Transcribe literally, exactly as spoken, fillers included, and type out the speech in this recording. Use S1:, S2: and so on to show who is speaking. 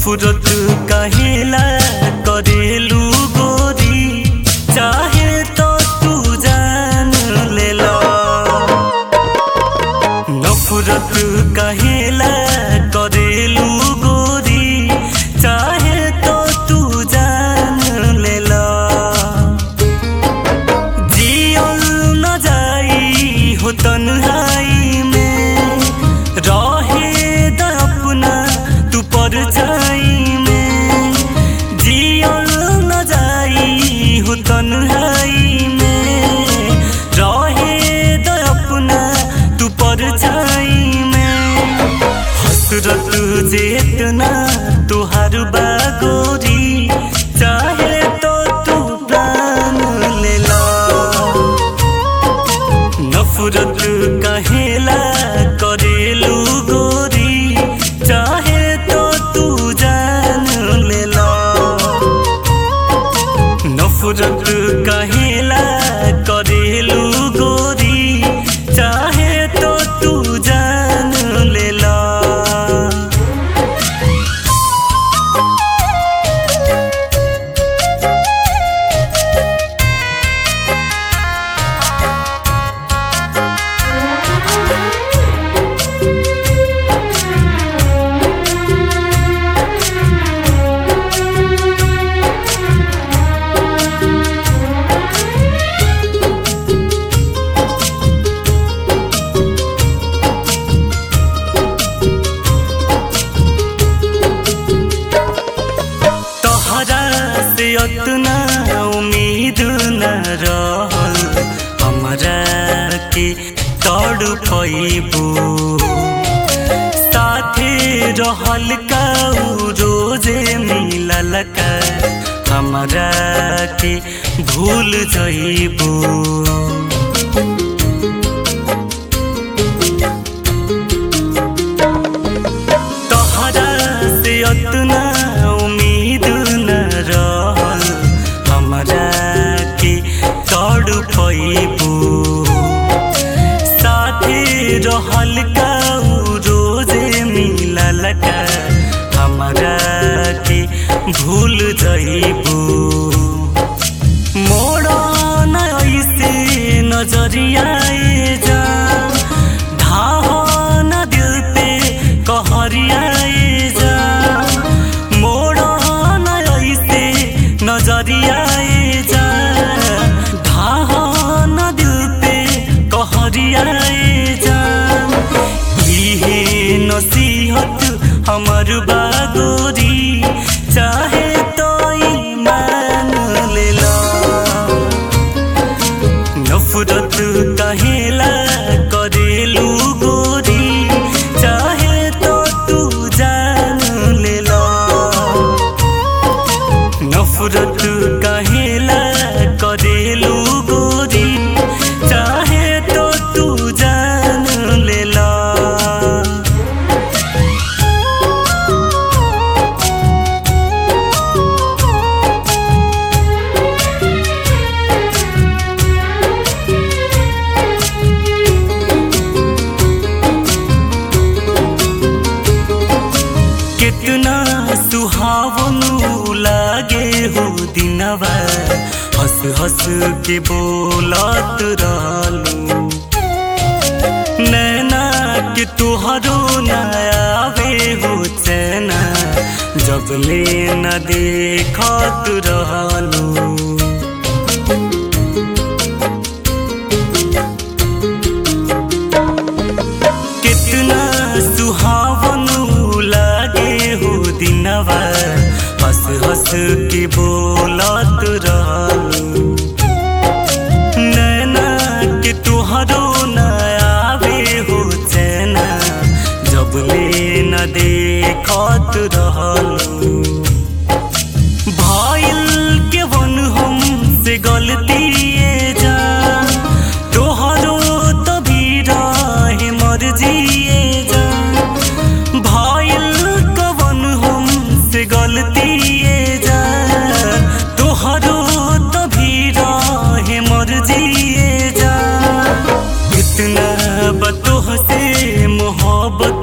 S1: नफरत काहेला करेलू गोरी, चाहे तो तू जान ले लो। नफरत काहेला करेलू गोरी, चाहे तो तू जान ले लो। जियल न जाई हो तन्हाई में, रहे द अपना तू परछाई में। जियल न जाई हो तन्हाई में, रहे द अपना तू परछाई में। हसरत जेतना तुहार बागोरी, चाहे तो तू प्राण ले लो। नफरत काहेला करेलू गोरी, चाहे तो तू जान ले लो। नफरत काहेला करेलू गोरी, चाहे तो तू जान ले लो। से उतना उम्मीद न रहल हमरा के तड़पइबू। साथे रहल का रोजे मिलल का, हमरा के भूल जइबू। तोहरा से उतना उम्मीद न रहल हमरा के तड़पइबू। साथे रहल का रोजे मिलल का, हमरा के भूल जइबू। मोड़ा न ऐसे नजरिया जा, धाह न दिल पे कहरिया जा। मोड़ा न ऐसे नजरिया जा, धाह न दिल पे कहरिया जा। इहे नसीहत हमर बागोरी, चाहे तो ईमान ले लो। नफरत काहेला करेलू गोरी, चाहे तो तू जान ले लो। नफरत काहेला करेलू गोरी, चाहे तो तू जान ले लो। कितना सुहावन लागे हो दिनवा, हंस हंस के बोलत रहलू। नैना के तुहरो न आवे हो चैना, जब ले न देखत रहलू। कितना सुहावन लागे हो दिनवा, हंस हंस के बोलत रहलू। नैना के तुहरो न आवे हो चैना, जब ले न देखत रहलू। भइल के वन हमसे गलती जा, तोहरो तभी रहे मर्जिए जा। भइल कवन हमसे गलती जा, तोहरो तभी रहे मर्जिए जा। इतना बतोह से मोहब्बत